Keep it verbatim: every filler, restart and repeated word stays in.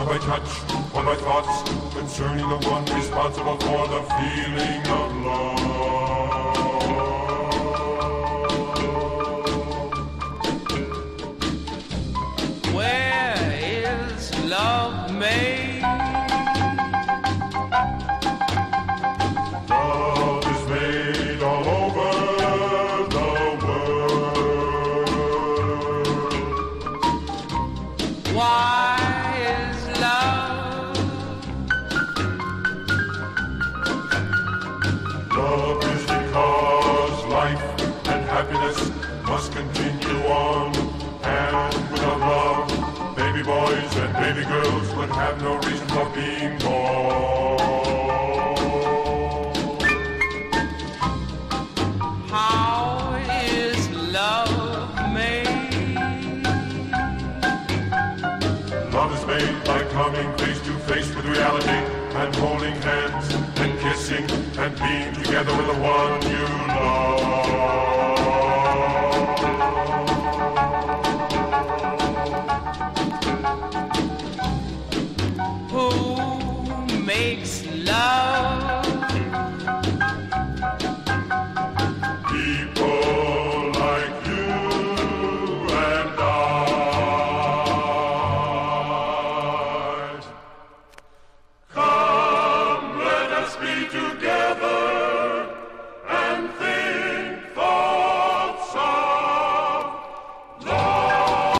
by touch or by thoughts concerning the one responsible for the feeling of love. Where is love made? Love is made all over the world. Why is love? Love is because life and happiness must continue on. And without love, baby boys and baby girls would have no reason for being born. How is love made? Love is made by coming face to face with reality and holding hands and kissing and being together with the one you love.